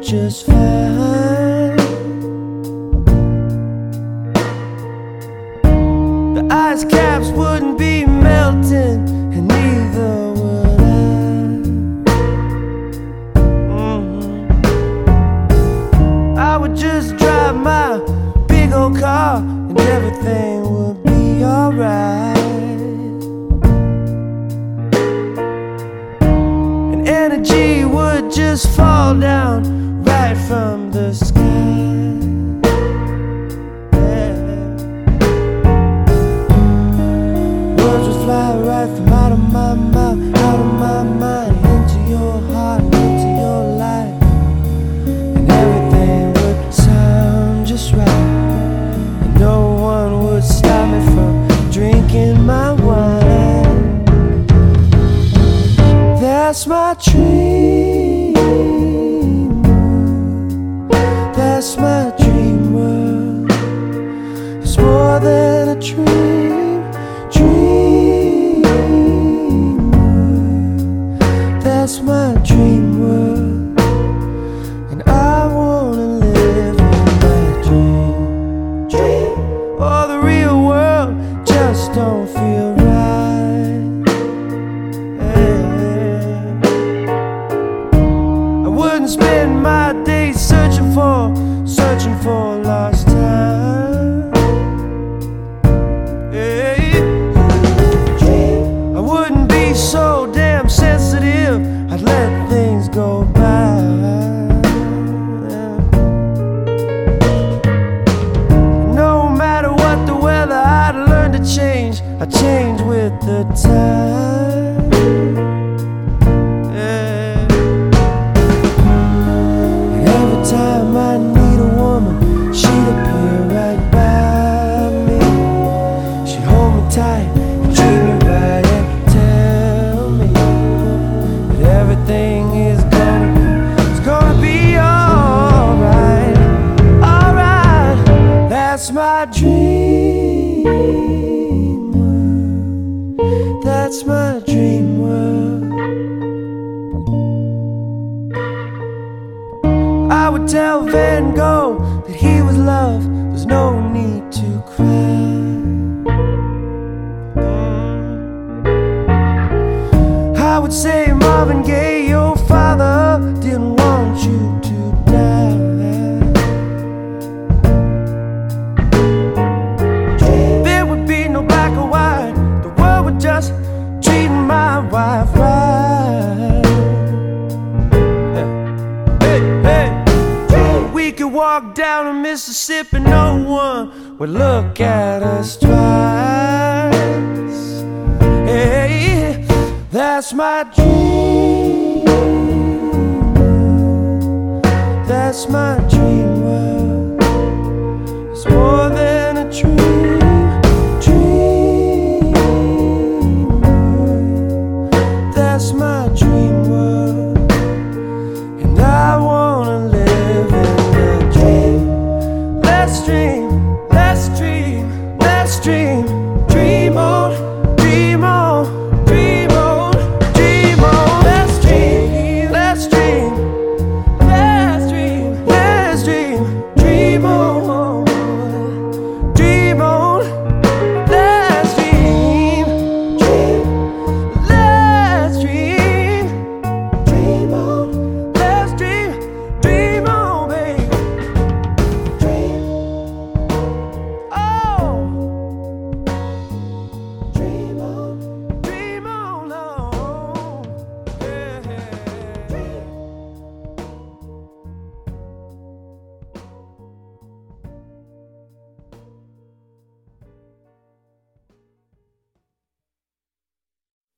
just fine. The ice caps wouldn't be melting, and neither would I. I would just drive my big old car, and everything would be alright. And energy would just fall down right from the sky. Words would fly right from out of my mouth, out of my mind, into your heart, into your life. And everything would sound just right, and no one would stop me from drinking my wine. That's my dream world. That's my dream world. It's more than a dream, dream world. That's my dream world, and I wanna live in my dream, dream. Oh, the real world just don't feel right. I wouldn't spend my days searching for lost time. I wouldn't be so damn sensitive, I'd let things go by. No matter what the weather, I'd learn to change. I change with the time. And every time I need a woman, she'd appear right by me. She'd hold me tight and treat me right and tell me that everything is gonna be alright, alright. That's my dream world. That's my dream world. I would tell Van Gogh that he was love, there's no need to cry. I would say, Marvin Gaye, your father didn't want you to die. There would be no black or white, the world would just treat my wife right. Hey, hey. We could walk down to Mississippi, no one would look at us twice. Hey, that's my dream. That's my dream.